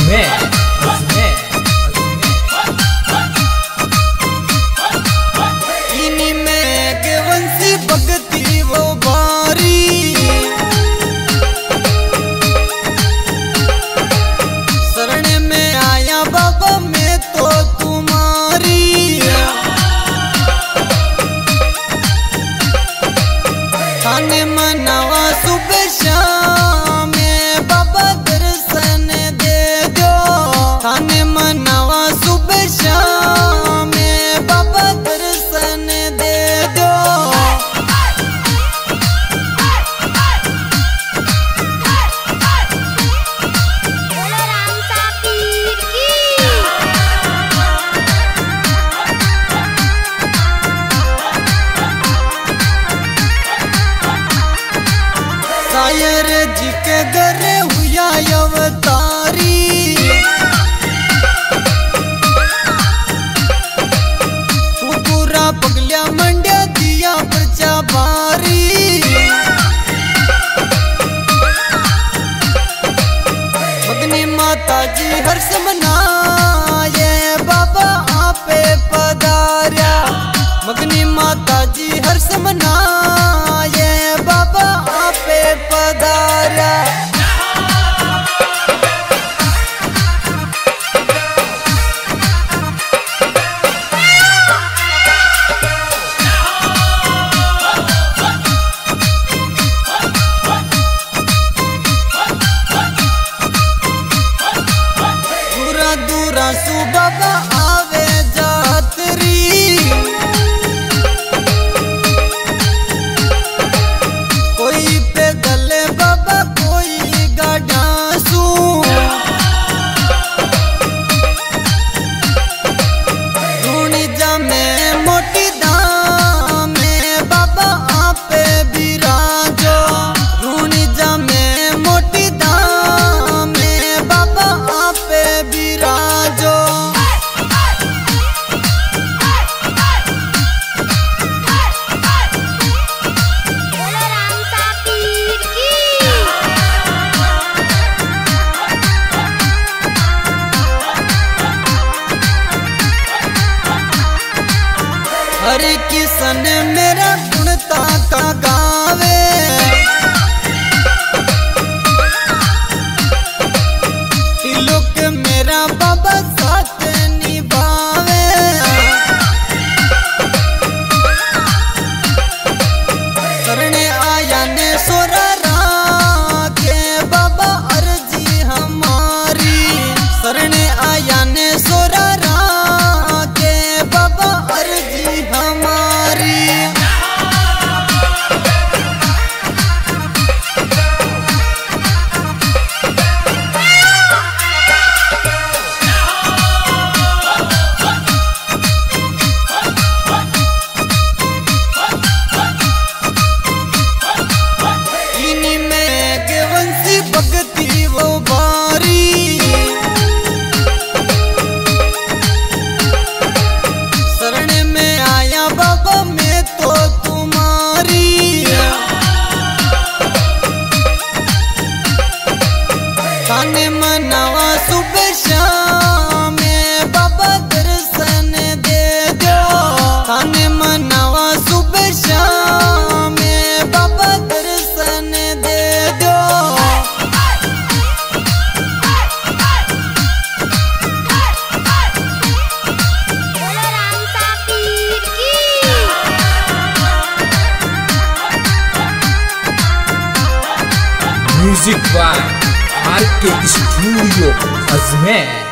अजमेर इन्हीं में के वंशी भगती वो बारी शरण में आया बाबा मैं तो तुम्हारी थाने मनावा सुबह शाम बाबा दर्शन दे दो थाने मनावा सुबह शाम बाबा दर्शन दे दो शायर जी के घरे हुआ अवतारी पूरा पगलिया मंडिया दिया प्रचा बारी मगनी माता जी हर्ष मनाए बाबा आपे पधार्या मगनी माता जी हर्ष मनाए बाबा आपे पधार्या दूरा दूरा सु बाबा आवे जातरी कोई पैदल बाबा कोई गाड़ा सु ढूंढी जा में मोटी दाम में बाबा आपे बिराजो ढूंढी जा में मोटी दाम में बाबा आपे बिराजो हरे किसन मेरा गुणता का गावे तिलक मेरा बाबा साथ निभावे शरण आया ने सोरा के बाबा अर्जी हमारी शरण आया ने सोरा के बाबा अर्जी हमारी इन्हीं में के वंशी भगती वो बारी शरण में आया बाबा मैं तो तुम्हारी थाने मनावा सुबह शाम बाबा दर्शन दे दो थाने मनावा सुबह शाम बाबा दर्शन दे दो music by R K studio Ajmer.